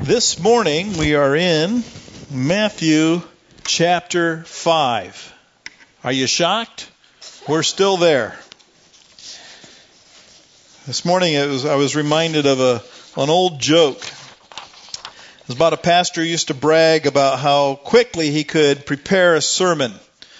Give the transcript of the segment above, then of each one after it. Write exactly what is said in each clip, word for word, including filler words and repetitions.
This morning we are in Matthew chapter five. Are you shocked? We're still there. This morning it was, I was reminded of a an old joke. It was about a pastor who used to brag about how quickly he could prepare a sermon.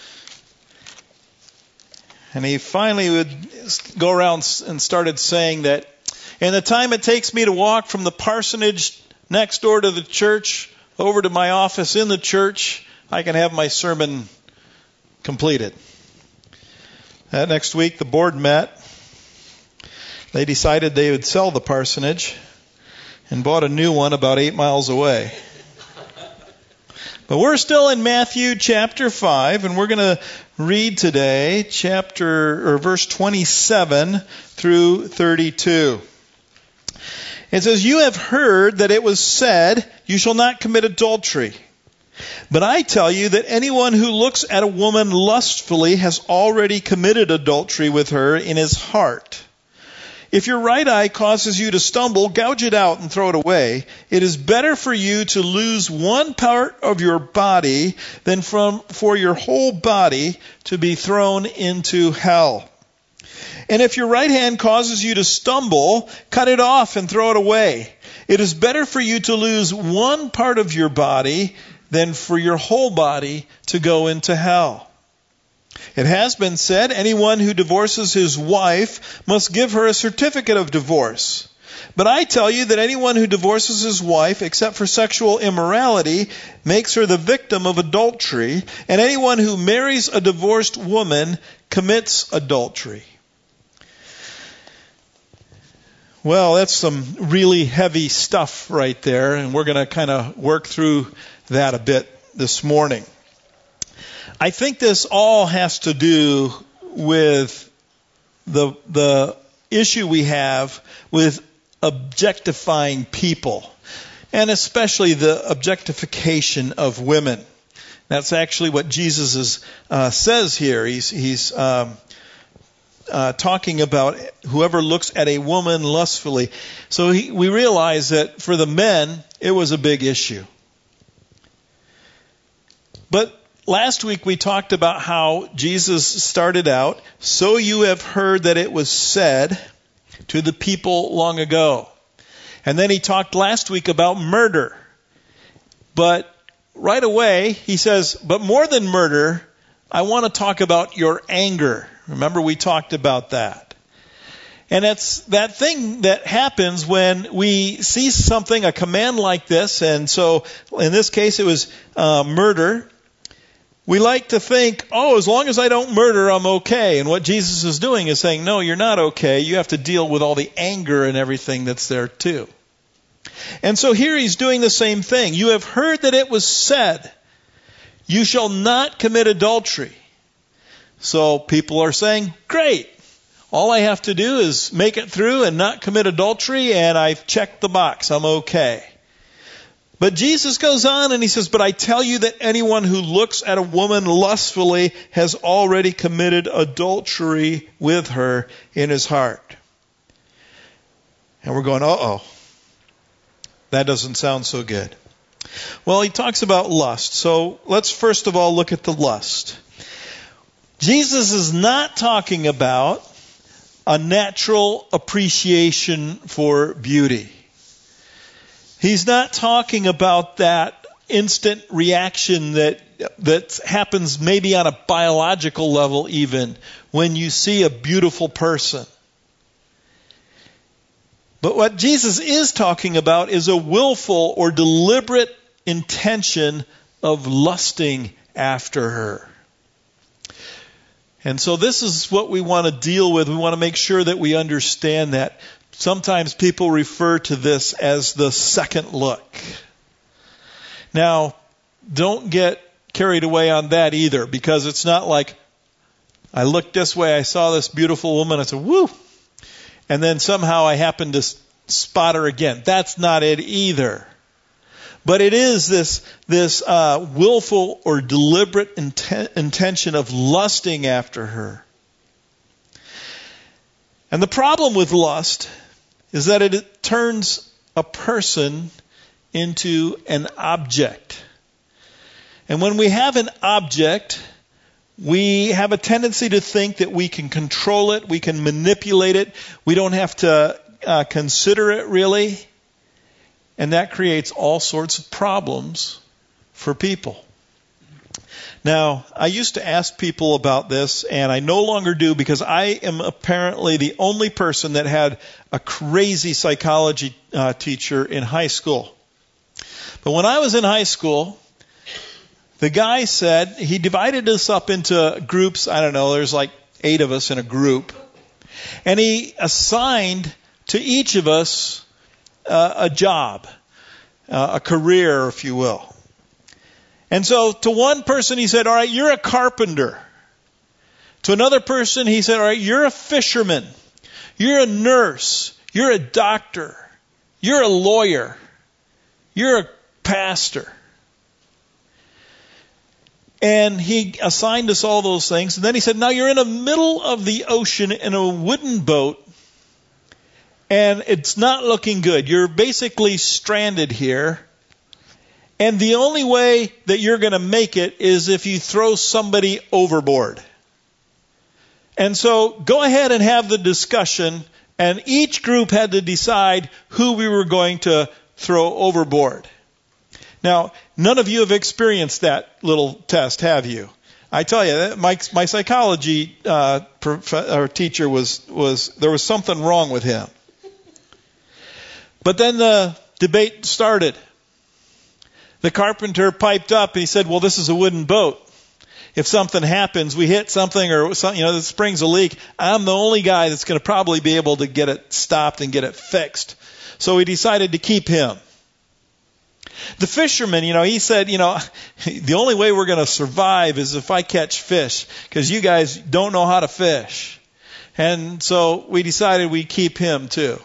And he finally would go around and started saying that in the time it takes me to walk from the parsonage next door to the church over to my office in the church, I can have my sermon completed. That next week the board met. They decided they would sell the parsonage and bought a new one about eight miles away. But we're still in Matthew chapter five, and we're going to read today chapter or verse twenty-seven through thirty-two. It says, "You have heard that it was said, 'You shall not commit adultery.' But I tell you that anyone who looks at a woman lustfully has already committed adultery with her in his heart. If your right eye causes you to stumble, gouge it out and throw it away. It is better for you to lose one part of your body than from, for your whole body to be thrown into hell. And if your right hand causes you to stumble, cut it off and throw it away. It is better for you to lose one part of your body than for your whole body to go into hell. It has been said, anyone who divorces his wife must give her a certificate of divorce. But I tell you that anyone who divorces his wife, except for sexual immorality, makes her the victim of adultery, and anyone who marries a divorced woman commits adultery." Well, that's some really heavy stuff right there, and we're going to kind of work through that a bit this morning. I think this all has to do with the the issue we have with objectifying people, and especially the objectification of women. That's actually what Jesus is, uh, says here. He's he's um, uh, talking about whoever looks at a woman lustfully. So he, we realize that for the men, it was a big issue. But last week we talked about how Jesus started out, "So you have heard that it was said to the people long ago." And then he talked last week about murder. But right away he says, "But more than murder, I want to talk about your anger." Remember we talked about that. And it's that thing that happens when we see something, a command like this, and so in this case it was uh, murder. We like to think, oh, as long as I don't murder, I'm okay. And what Jesus is doing is saying, no, you're not okay. You have to deal with all the anger and everything that's there too. And so here he's doing the same thing. You have heard that it was said, you shall not commit adultery. So people are saying, great. All I have to do is make it through and not commit adultery, and I've checked the box. I'm okay. But Jesus goes on and he says, but I tell you that anyone who looks at a woman lustfully has already committed adultery with her in his heart. And we're going, uh-oh. That doesn't sound so good. Well, he talks about lust. So let's first of all look at the lust. Jesus is not talking about a natural appreciation for beauty. He's not talking about that instant reaction that that happens maybe on a biological level even when you see a beautiful person. But what Jesus is talking about is a willful or deliberate intention of lusting after her. And so this is what we want to deal with. We want to make sure that we understand that. Sometimes people refer to this as the second look. Now, don't get carried away on that either, because it's not like I looked this way, I saw this beautiful woman, I said, woo, and then somehow I happened to spot her again. That's not it either. But it is this this uh, willful or deliberate inten- intention of lusting after her. And the problem with lust is that it turns a person into an object. And when we have an object, we have a tendency to think that we can control it, we can manipulate it, we don't have to uh, consider it really. And that creates all sorts of problems for people. Now, I used to ask people about this, and I no longer do because I am apparently the only person that had a crazy psychology uh, teacher in high school. But when I was in high school, the guy said, he divided us up into groups. I don't know, there's like eight of us in a group. And he assigned to each of us uh, a job, uh, a career, if you will. And so to one person he said, all right, you're a carpenter. To another person he said, all right, you're a fisherman. You're a nurse. You're a doctor. You're a lawyer. You're a pastor. And he assigned us all those things. And then he said, now you're in the middle of the ocean in a wooden boat. And it's not looking good. You're basically stranded here. And the only way that you're going to make it is if you throw somebody overboard. And so go ahead and have the discussion. And each group had to decide who we were going to throw overboard. Now, none of you have experienced that little test, have you? I tell you, my, my psychology uh, prof- or teacher was, was, there was something wrong with him. But then the debate started. The carpenter piped up and he said, well, this is a wooden boat. If something happens, we hit something or something, you know, the spring's a leak, I'm the only guy that's going to probably be able to get it stopped and get it fixed. So we decided to keep him. The fisherman, you know, he said, you know, the only way we're going to survive is if I catch fish because you guys don't know how to fish. And so we decided we'd keep him too.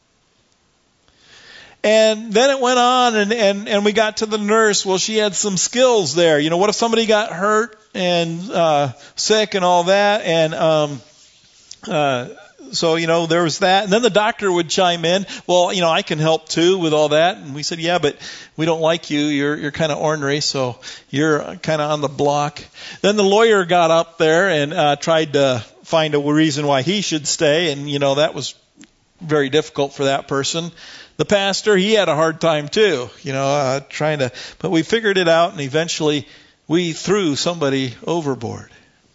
And then it went on and, and, and we got to the nurse. Well, she had some skills there. You know, what if somebody got hurt and uh, sick and all that? And um, uh, so, you know, there was that. And then the doctor would chime in. Well, you know, I can help too with all that. And we said, yeah, but we don't like you. You're you're kind of ornery, so you're kind of on the block. Then the lawyer got up there and uh, tried to find a reason why he should stay. And, you know, that was very difficult for that person. The pastor, he had a hard time too, you know, uh, trying to, but we figured it out and eventually we threw somebody overboard.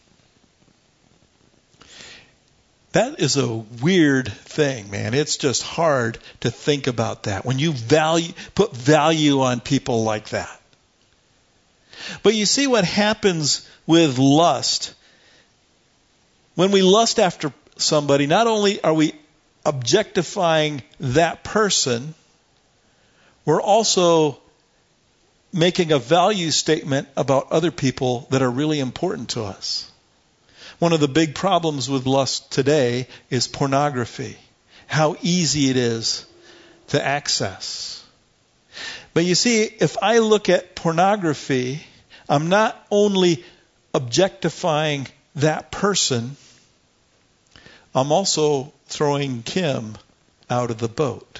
That is a weird thing, man. It's just hard to think about that when you value, put value on people like that. But you see what happens with lust. When we lust after somebody, not only are we objectifying that person, we're also making a value statement about other people that are really important to us. One of the big problems with lust today is pornography. How easy it is to access. But you see, if I look at pornography, I'm not only objectifying that person, I'm also throwing Kim out of the boat.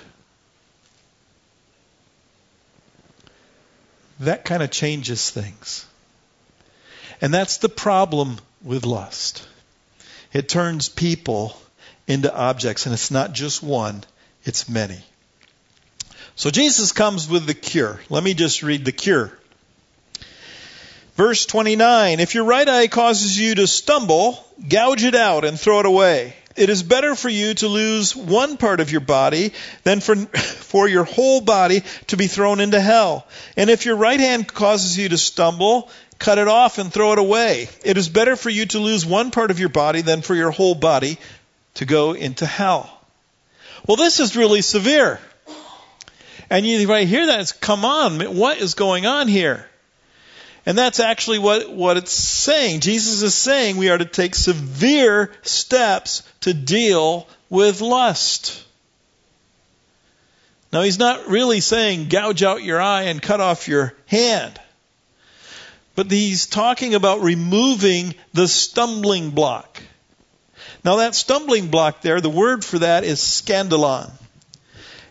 That kind of changes things. And that's the problem with lust. It turns people into objects, and it's not just one, it's many. So Jesus comes with the cure. Let me just read the cure. Verse twenty-nine, if your right eye causes you to stumble, gouge it out and throw it away. It is better for you to lose one part of your body than for, for your whole body to be thrown into hell. And if your right hand causes you to stumble, cut it off and throw it away. It is better for you to lose one part of your body than for your whole body to go into hell. Well, this is really severe. And you right hear that, it's, come on, what is going on here? And that's actually what, what it's saying. Jesus is saying we are to take severe steps to deal with lust. Now, he's not really saying gouge out your eye and cut off your hand. But he's talking about removing the stumbling block. Now, that stumbling block there, the word for that is scandalon.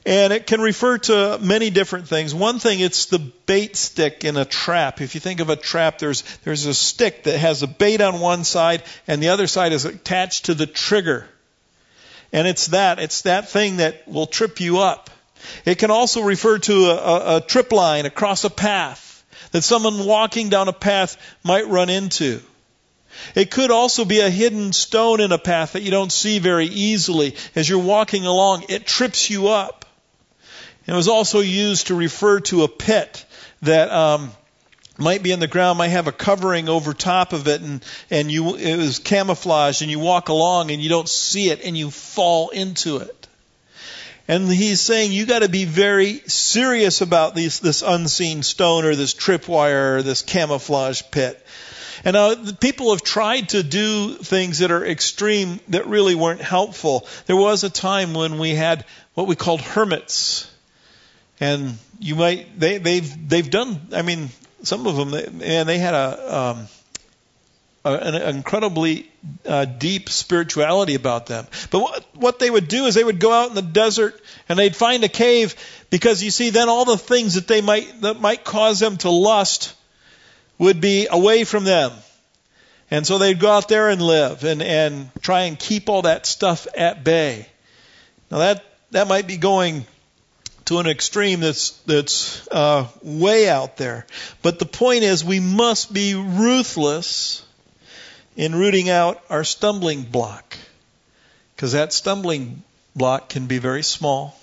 And it can refer to many different things. One thing, it's the bait stick in a trap. If you think of a trap, there's there's a stick that has a bait on one side and the other side is attached to the trigger. And it's that, it's that thing that will trip you up. It can also refer to a, a, a trip line across a path that someone walking down a path might run into. It could also be a hidden stone in a path that you don't see very easily. As you're walking along, it trips you up. It was also used to refer to a pit that um, might be in the ground, might have a covering over top of it, and, and you it was camouflaged, and you walk along and you don't see it, and you fall into it. And he's saying you got to be very serious about these, this unseen stone or this tripwire or this camouflage pit. And now people have tried to do things that are extreme that really weren't helpful. There was a time when we had what we called hermits. And you might, they, they've, they've done, I mean, some of them, and they had a, um, a an incredibly uh, deep spirituality about them. But what, what they would do is they would go out in the desert and they'd find a cave, because you see, then all the things that they might, that might cause them to lust would be away from them. And so they'd go out there and live and, and try and keep all that stuff at bay. Now that, that might be going to an extreme that's, that's uh, way out there. But the point is, we must be ruthless in rooting out our stumbling block. Because that stumbling block can be very small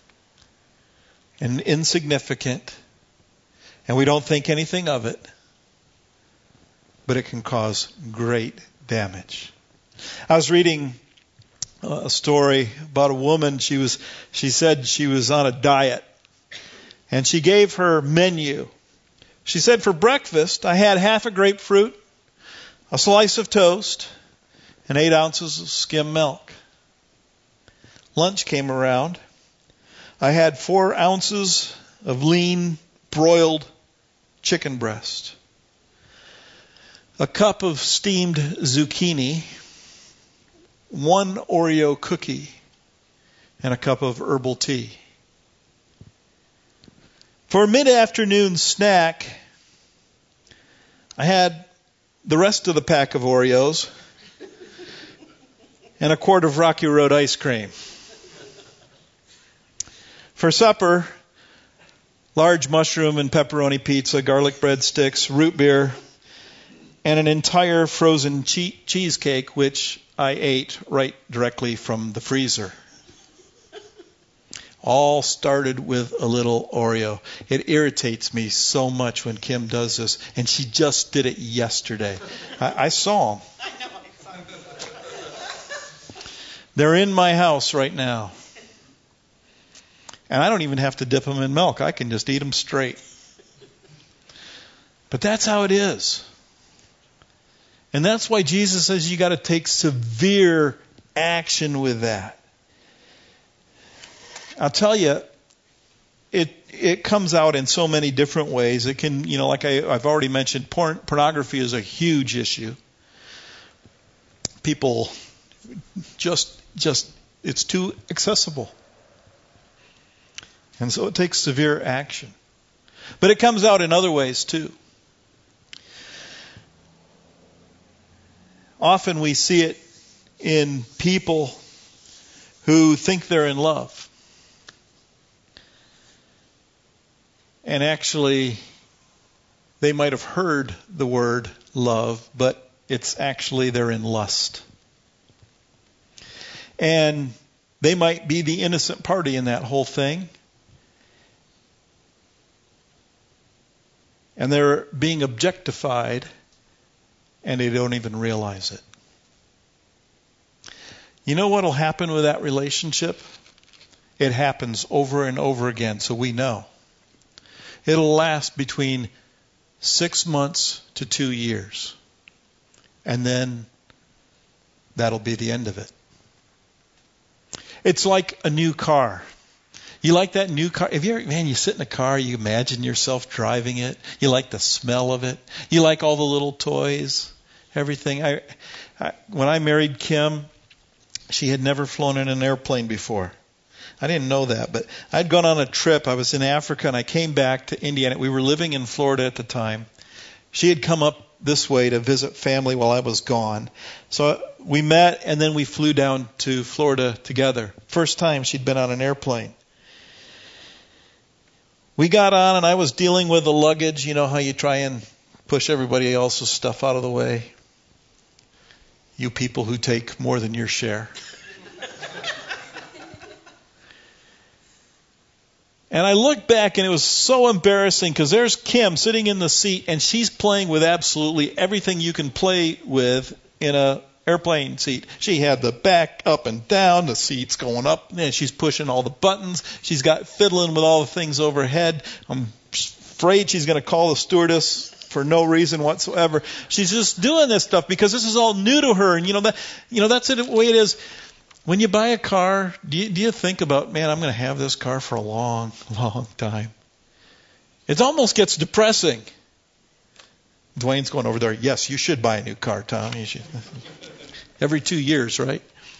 and insignificant, and we don't think anything of it. But it can cause great damage. I was reading a story about a woman. She was, she said she was on a diet, and she gave her menu. She said, for breakfast, I had half a grapefruit, a slice of toast, and eight ounces of skim milk. Lunch came around. I had four ounces of lean broiled chicken breast, a cup of steamed zucchini, one Oreo cookie, and a cup of herbal tea. For a mid-afternoon snack, I had the rest of the pack of Oreos and a quart of Rocky Road ice cream. For supper, large mushroom and pepperoni pizza, garlic breadsticks, root beer, and an entire frozen che- cheesecake, which I ate right directly from the freezer. All started with a little Oreo. It irritates me so much when Kim does this, and she just did it yesterday. I, I saw them. They're in my house right now. And I don't even have to dip them in milk. I can just eat them straight. But that's how it is. And that's why Jesus says you got to take severe action with that. I'll tell you, it it comes out in so many different ways. It can, you know, like I, I've already mentioned, porn, pornography is a huge issue. People just just it's too accessible. And so it takes severe action. But it comes out in other ways too. Often we see it in people who think they're in love. And actually, they might have heard the word love, but it's actually they're in lust. And they might be the innocent party in that whole thing. And they're being objectified, and they don't even realize it. You know what will happen with that relationship? It happens over and over again, so we know. It'll last between six months to two years. And then that'll be the end of it. It's like a new car. You like that new car? If you ever, man, you sit in a car, you imagine yourself driving it. You like the smell of it. You like all the little toys, everything. I, I when I married Kim, she had never flown in an airplane before. I didn't know that, but I'd gone on a trip. I was in Africa, and I came back to Indiana. We were living in Florida at the time. She had come up this way to visit family while I was gone. So we met, and then we flew down to Florida together. First time she'd been on an airplane. We got on, and I was dealing with the luggage. You know how you try and push everybody else's stuff out of the way? You people who take more than your share. And I look back, and it was so embarrassing because there's Kim sitting in the seat, and she's playing with absolutely everything you can play with in a airplane seat. She had the back up and down, the seats going up, and she's pushing all the buttons. She's got fiddling with all the things overhead. I'm afraid she's going to call the stewardess for no reason whatsoever. She's just doing this stuff because this is all new to her, and you know that you know that's the way it is. When you buy a car, do you, do you think about, man, I'm going to have this car for a long, long time? It almost gets depressing. Dwayne's going over there. Yes, you should buy a new car, Tom. You should. Every two years, right?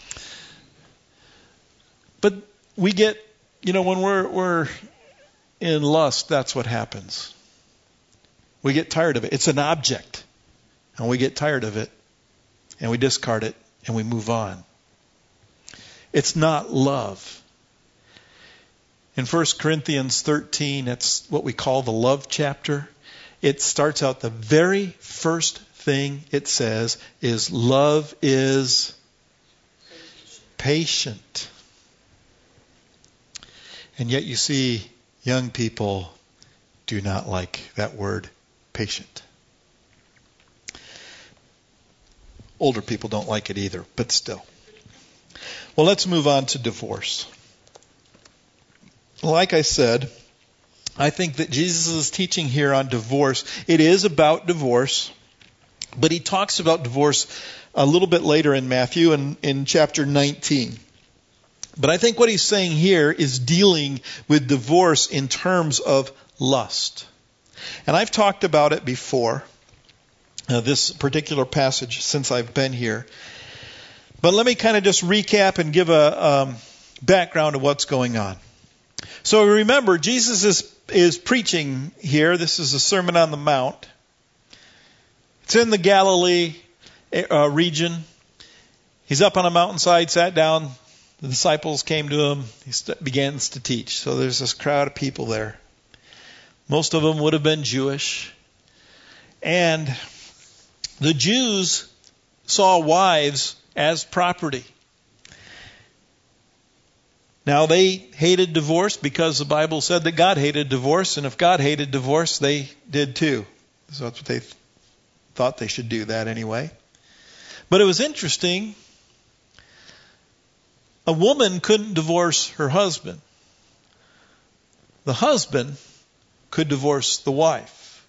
But we get, you know, when we're we're in lust, that's what happens. We get tired of it. It's an object, and we get tired of it, and we discard it, and we move on. It's not love. In First Corinthians thirteen, it's what we call the love chapter. It starts out, the very first thing it says is love is patient. And yet you see young people do not like that word patient. Older people don't like it either, but still. Well, let's move on to divorce. Like I said, I think that Jesus' teaching here on divorce, it is about divorce, but he talks about divorce a little bit later in Matthew in, in chapter nineteen. But I think what he's saying here is dealing with divorce in terms of lust. And I've talked about it before, uh, this particular passage, since I've been here. But let me kind of just recap and give a um, background of what's going on. So remember, Jesus is, is preaching here. This is a Sermon on the Mount. It's in the Galilee uh, region. He's up on a mountainside, sat down. The disciples came to him. He st- begins to teach. So there's this crowd of people there. Most of them would have been Jewish. And the Jews saw wives as property. Now, they hated divorce because the Bible said that God hated divorce, and if God hated divorce, they did too. So that's what they th- thought they should do that anyway. But it was interesting. A woman couldn't divorce her husband. The husband could divorce the wife.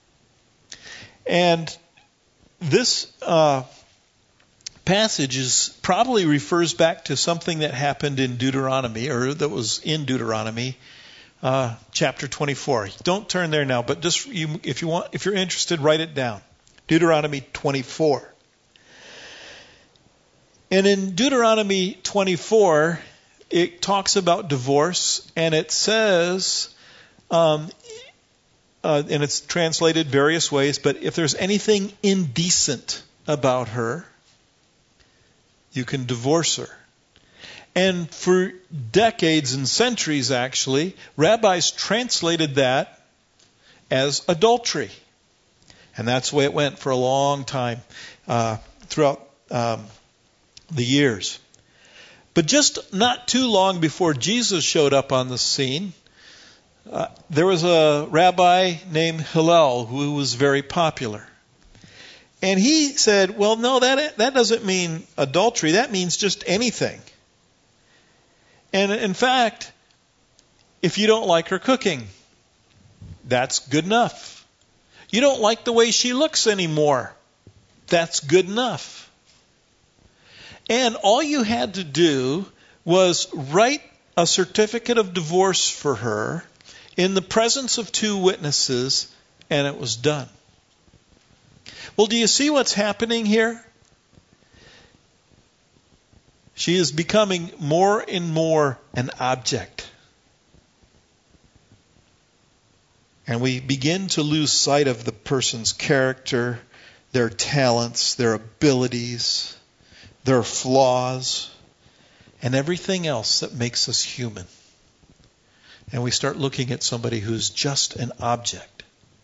And this uh, passage is probably refers back to something that happened in Deuteronomy, or that was in Deuteronomy, uh, chapter twenty-four. Don't turn there now, but just you, if you want, if you're interested, write it down. Deuteronomy twenty-four. And in Deuteronomy twenty-four, it talks about divorce, and it says, um, uh, and it's translated various ways, but if there's anything indecent about her, you can divorce her. And for decades and centuries, actually, rabbis translated that as adultery. And that's the way it went for a long time uh, throughout um, the years. But just not too long before Jesus showed up on the scene, uh, there was a rabbi named Hillel who was very popular. And he said, well, no, that that doesn't mean adultery. That means just anything. And in fact, if you don't like her cooking, that's good enough. You don't like the way she looks anymore, that's good enough. And all you had to do was write a certificate of divorce for her in the presence of two witnesses, and it was done. Well, do you see what's happening here? She is becoming more and more an object. And we begin to lose sight of the person's character, their talents, their abilities, their flaws, and everything else that makes us human. And we start looking at somebody who's just an object.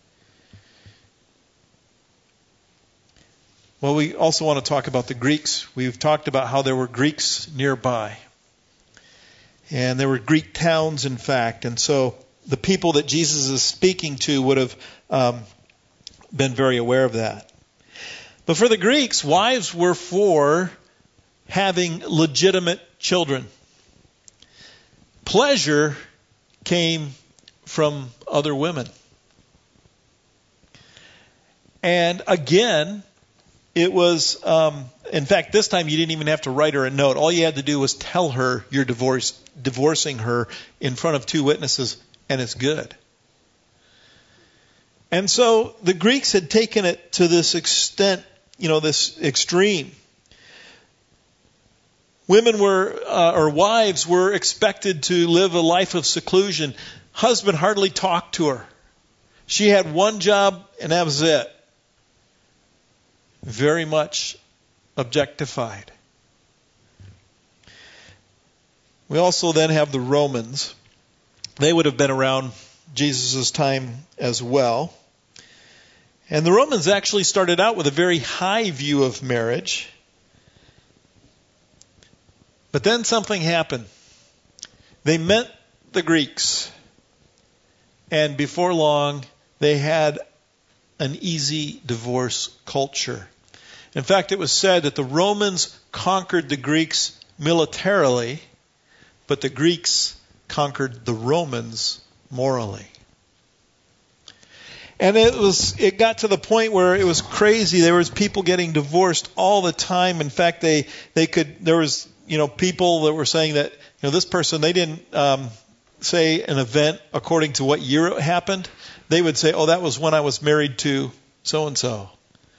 Well, we also want to talk about the Greeks. We've talked about how there were Greeks nearby. And there were Greek towns, in fact. And so the people that Jesus is speaking to would have um, been very aware of that. But for the Greeks, wives were for having legitimate children. Pleasure came from other women. And again, it was, um, in fact, this time you didn't even have to write her a note. All you had to do was tell her you're divorce, divorcing her in front of two witnesses, and it's good. And so the Greeks had taken it to this extent, you know, this extreme. Women were, uh, or wives were expected to live a life of seclusion. Husband hardly talked to her. She had one job, and that was it. Very much objectified. We also then have the Romans. They would have been around Jesus' time as well. And the Romans actually started out with a very high view of marriage. But then something happened. They met the Greeks. And before long, they had an easy divorce culture. In fact, it was said that the Romans conquered the Greeks militarily, but the Greeks conquered the Romans morally. And it was it got to the point where it was crazy. There was people getting divorced all the time. In fact, they they could there was you know people that were saying that you know this person they didn't um, say an event according to what year it happened. They would say, "Oh, that was when I was married to so and so,"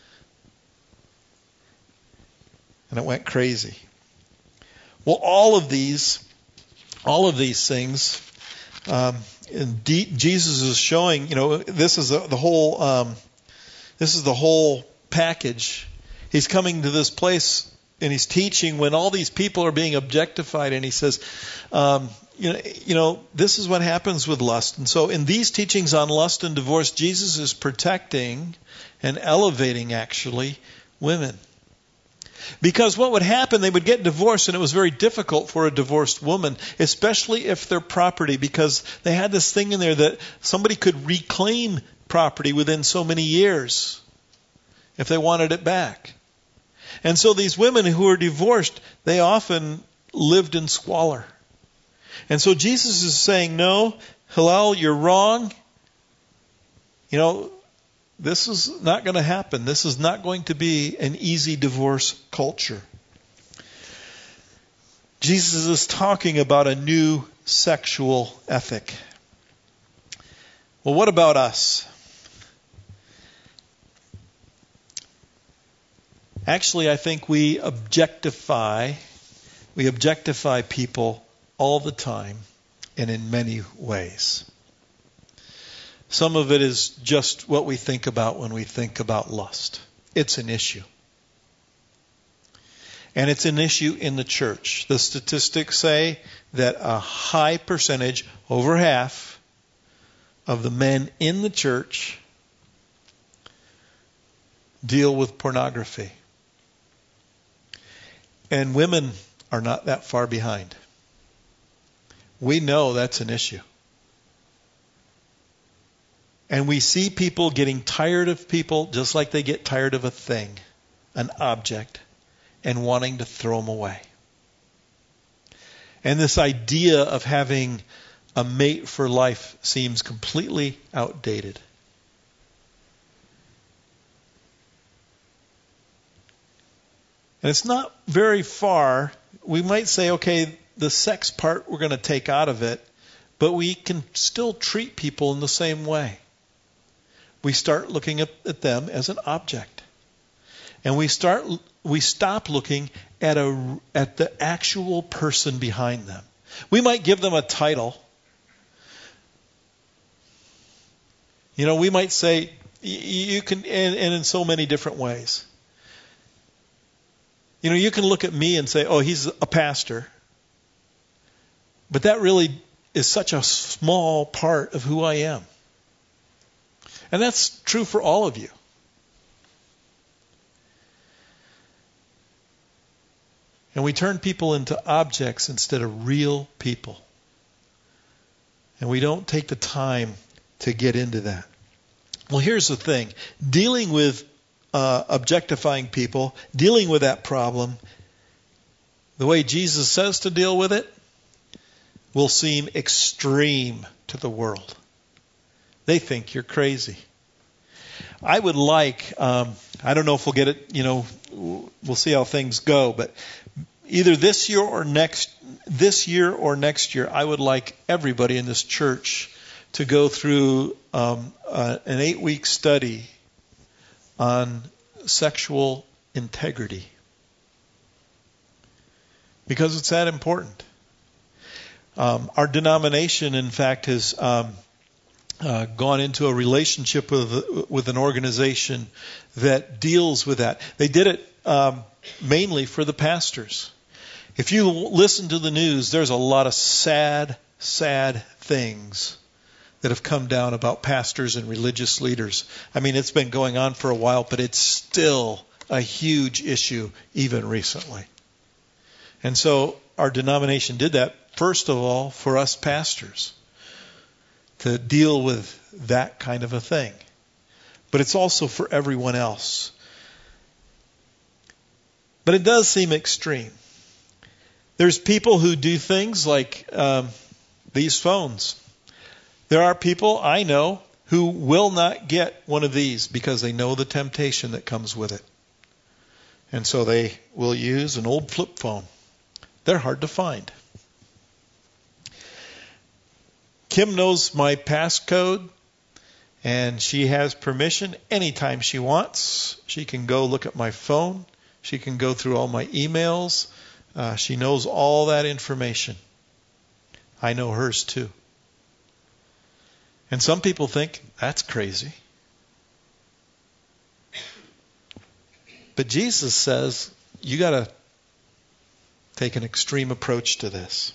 and it went crazy. Well, all of these, all of these things. Um, And D- Jesus is showing, you know, this is the, the whole, um, this is the whole package. He's coming to this place and he's teaching when all these people are being objectified, and he says, um, you know, you know, this is what happens with lust. And so, in these teachings on lust and divorce, Jesus is protecting and elevating actually women. Because what would happen, they would get divorced, and it was very difficult for a divorced woman, especially if their property, because they had this thing in there that somebody could reclaim property within so many years if they wanted it back. And so these women who were divorced, they often lived in squalor. And so Jesus is saying, no, Hillel, you're wrong. You know, this is not going to happen. This is not going to be an easy divorce culture. Jesus is talking about a new sexual ethic. Well, what about us? Actually, I think we objectify, we objectify people all the time and in many ways. Some of it is just what we think about when we think about lust. It's an issue. And it's an issue in the church. The statistics say that a high percentage, over half, of the men in the church deal with pornography. And women are not that far behind. We know that's an issue. And we see people getting tired of people just like they get tired of a thing, an object, and wanting to throw them away. And this idea of having a mate for life seems completely outdated. And it's not very far. We might say, okay, the sex part we're going to take out of it, but we can still treat people in the same way. We start looking at, at them as an object. And we start we stop looking at a at the actual person behind them. We might give them a title. You know, we might say, you can, and, and in so many different ways. You know, you can look at me and say, oh, he's a pastor. But that really is such a small part of who I am. And that's true for all of you. And we turn people into objects instead of real people. And we don't take the time to get into that. Well, here's the thing. Dealing with uh, objectifying people, dealing with that problem, the way Jesus says to deal with it, will seem extreme to the world. They think you're crazy. I would like, um, I don't know if we'll get it, you know, we'll see how things go, but either this year or next, this year or next year, I would like everybody in this church to go through um, uh, an eight-week study on sexual integrity. Because it's that important. Um, our denomination, in fact, has um, uh, gone into a relationship with with an organization that deals with that. They did it um, mainly for the pastors. If you listen to the news, there's a lot of sad, sad things that have come down about pastors and religious leaders. I mean, it's been going on for a while, but it's still a huge issue even recently. And so our denomination did that, first of all, for us pastors to deal with that kind of a thing. But it's also for everyone else. But it does seem extreme. There's people who do things like um, these phones. There are people I know who will not get one of these because they know the temptation that comes with it. And so they will use an old flip phone. They're hard to find. Kim knows my passcode, and she has permission anytime she wants. She can go look at my phone. She can go through all my emails. Uh, she knows all that information. I know hers too. And some people think that's crazy. But Jesus says you got to take an extreme approach to this.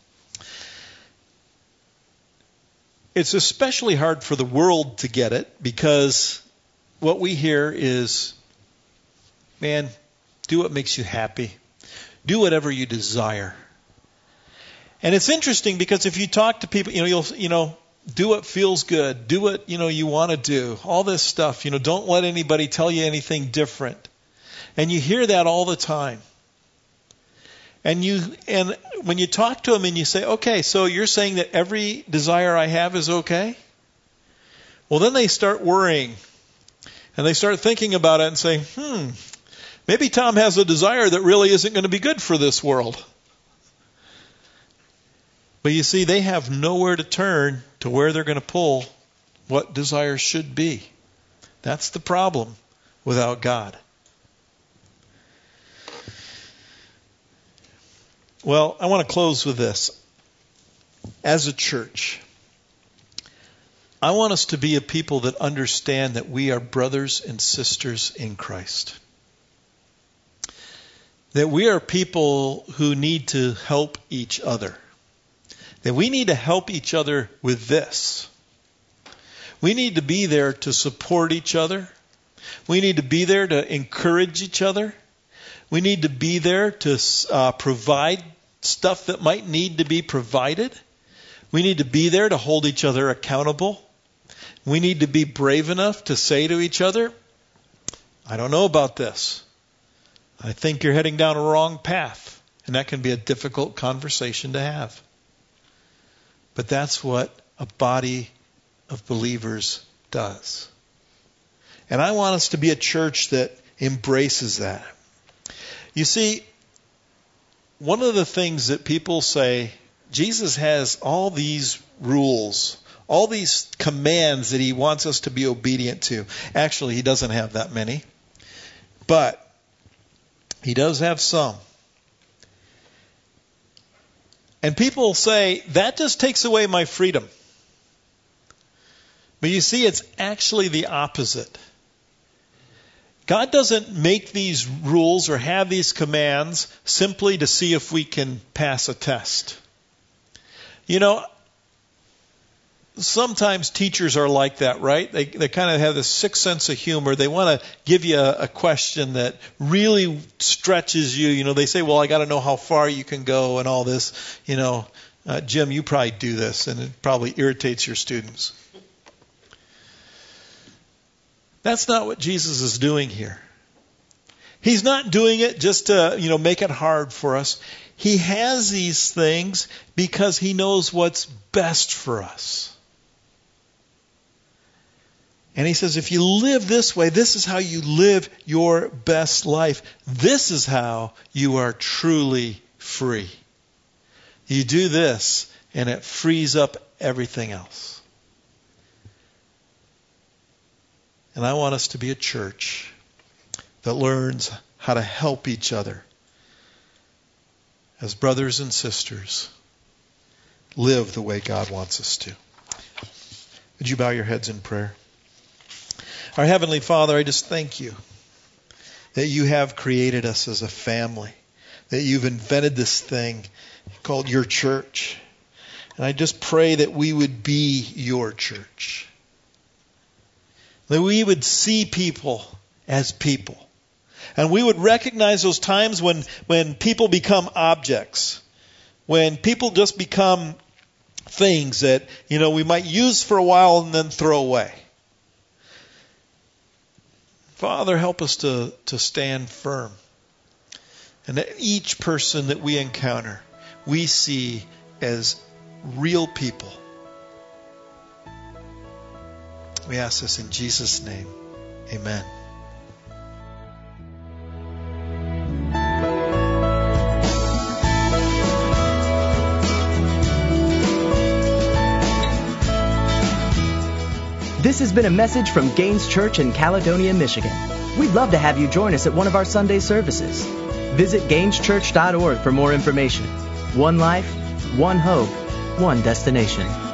It's especially hard for the world to get it because what we hear is, man, do what makes you happy. Do whatever you desire. And it's interesting because if you talk to people, you know, you'll, you know, do what feels good. Do what, you know, you want to do. All this stuff, you know, don't let anybody tell you anything different. And you hear that all the time. And you, and when you talk to them and you say, okay, so you're saying that every desire I have is okay? Well, then they start worrying. And they start thinking about it and saying, hmm, maybe Tom has a desire that really isn't going to be good for this world. But you see, they have nowhere to turn to where they're going to pull what desire should be. That's the problem without God. Well, I want to close with this. As a church, I want us to be a people that understand that we are brothers and sisters in Christ. That we are people who need to help each other. That we need to help each other with this. We need to be there to support each other. We need to be there to encourage each other. We need to be there to uh, provide stuff that might need to be provided. We need to be there to hold each other accountable. We need to be brave enough to say to each other, I don't know about this. I think you're heading down a wrong path. And that can be a difficult conversation to have. But that's what a body of believers does. And I want us to be a church that embraces that. You see, one of the things that people say, Jesus has all these rules, all these commands that he wants us to be obedient to. Actually, he doesn't have that many. But he does have some. And people say, that just takes away my freedom. But you see, it's actually the opposite. God doesn't make these rules or have these commands simply to see if we can pass a test. You know, sometimes teachers are like that, right? They they kind of have this sick sense of humor. They want to give you a, a question that really stretches you. You know, they say, well, I got to know how far you can go and all this. You know, uh, Jim, you probably do this, and it probably irritates your students. That's not what Jesus is doing here. He's not doing it just to, you know, make it hard for us. He has these things because he knows what's best for us. And he says, if you live this way, this is how you live your best life. This is how you are truly free. You do this, and it frees up everything else. And I want us to be a church that learns how to help each other as brothers and sisters live the way God wants us to. Would you bow your heads in prayer? Our Heavenly Father, I just thank you that you have created us as a family, that you've invented this thing called your church. And I just pray that we would be your church. That we would see people as people. And we would recognize those times when, when people become objects. When people just become things that, you know, we might use for a while and then throw away. Father, help us to, to stand firm. And that each person that we encounter, we see as real people. We ask this in Jesus' name. Amen. This has been a message from Gaines Church in Caledonia, Michigan. We'd love to have you join us at one of our Sunday services. Visit gaines church dot org for more information. One life, one hope, one destination.